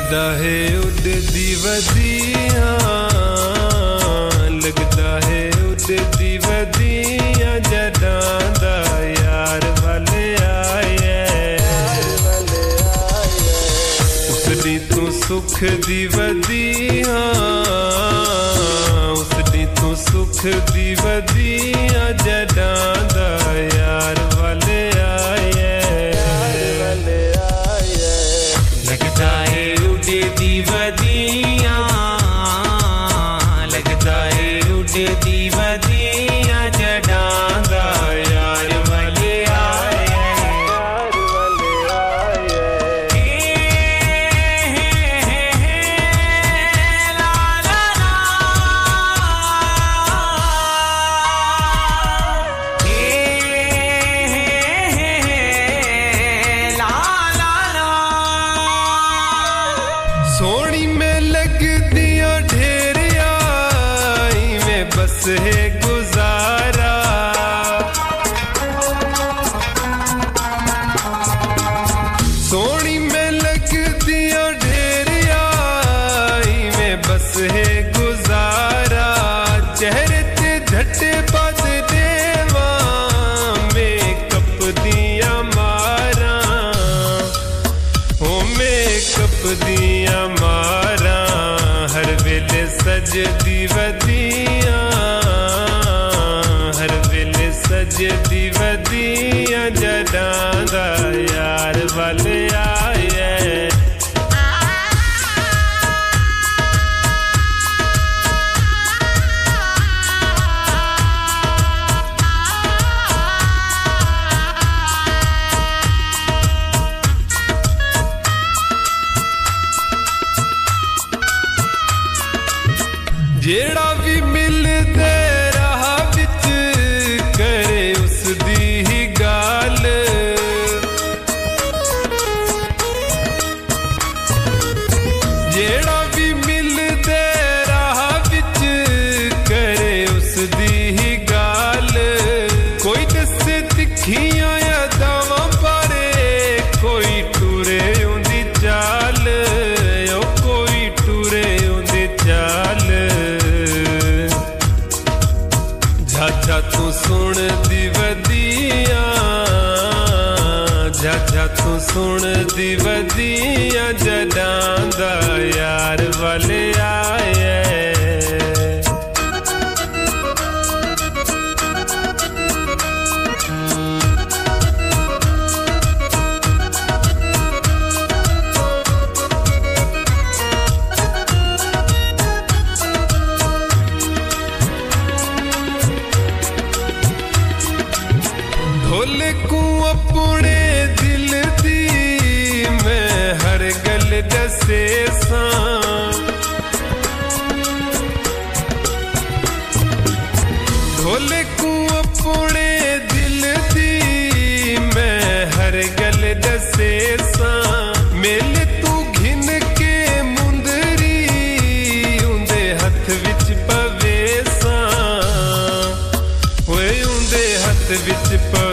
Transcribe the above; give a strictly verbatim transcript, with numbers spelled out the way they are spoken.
लगदा है उड़दी वदियां, लगदा है उड़दी वदियां जदां दा यार वाले आए। उसदी तू सुख दी वदियां, उसदी तू सुख दी वदियां जदां दा यार वाले आए। लगदा है उड़दी वदियां, लगदा है उड़दी वदियां जदां दा यार वाले आए। सोनी में लगदियां ढेरिया इवें बस है गुजारा। सोनी में लगदियां ढेरिया इवें बस है गुजारा। चेहरे ते झट्टे बद देवा मेकअप दिया मारा, ओ मेकअप दिया मारा। हर वेले सजदी वदियां, हर वेले सजदी वदियां जदां दा यार वाले आए। जेड़ा भी मिलदे राह विच करे उसदी ही गाल। जेड़ा भी मिलदे राह विच करे उसदी ही गाल। कोई दसे तिखियां यादां बारे, कोई टुरे उंदी चाल, ओ कोई टुरे उंदी चाल। झाझा तू सुन दी वदियां, झाझा तू सुन दी वदियां जदां दा यार वाले आए। ढोले को अपने दिल दी मैं हर गल दसे सां। ढोले को अपने दिल दी मैं हर गल दसे सां। मेले तू घिन के मुंदरी उंदे हथ विच पवे सां, ओए उंदे हथ विच पवे